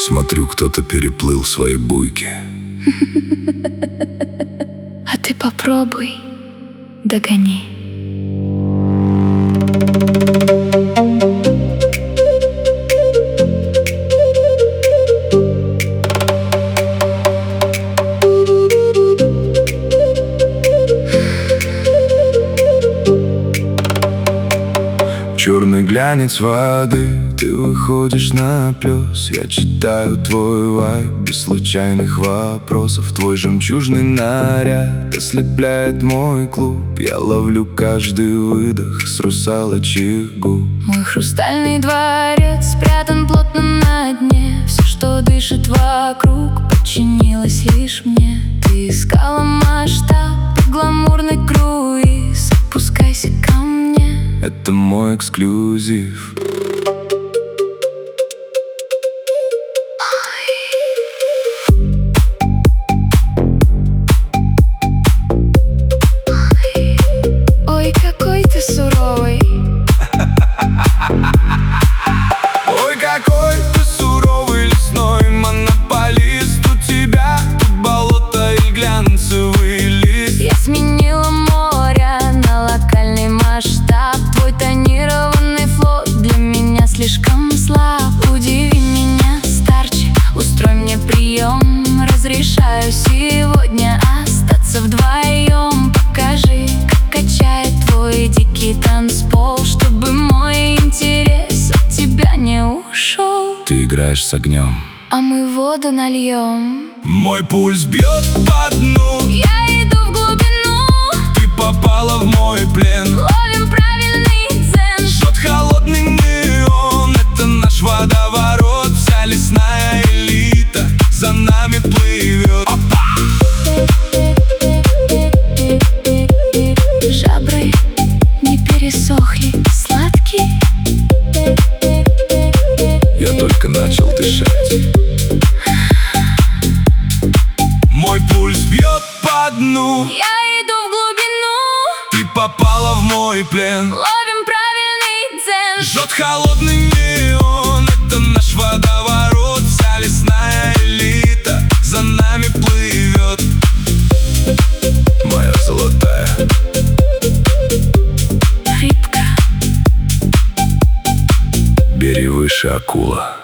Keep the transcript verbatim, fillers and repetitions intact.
Смотрю, кто-то переплыл свои буйки. А ты попробуй, догони. Черный глянец воды, ты выходишь на плюс. Я читаю твой вайб без случайных вопросов. Твой жемчужный наряд ослепляет мой клуб. Я ловлю каждый выдох с русалочьих губ. Мой хрустальный дворец спрятан плотно на дне. Все, что дышит вокруг, подчинилось лишь мне. Ты искала масштаб и гламурный круиз. Опускайся ко мне, это мой эксклюзив. Ой, какой ты суровый. Ой, какой ты суровый лесной монополист. У тебя тут болото и глянцевый лист. Я сменила море на локальный масштаб. Твой тонированный флот для меня слишком слаб. Удиви меня, старче, устрой мне прием. Разрешаю сегодня остаться вдвоем. Покажи, как качает твой дикий танцпол, чтобы мой интерес от тебя не ушел. Ты играешь с огнем, а мы воду нальем. мой пульс бьет по дну. Я иду в глубину. Ты попала в мой плен. Ловим правильный дзен. Жжет холодный неон. Это наш водоворот. Вся лесная элита за нами плывет. Жабры не пересохли, сладкий. Я только начал дышать. Мой пульс бьет по дну. Я иду в глубину. Ты попала в мой плен. Ловим правильный дзен. Жжет холодный неон. Это наш водоворот. Вся лесная элита за нами плывет. Моя золотая Рыбка. бери выше, акула.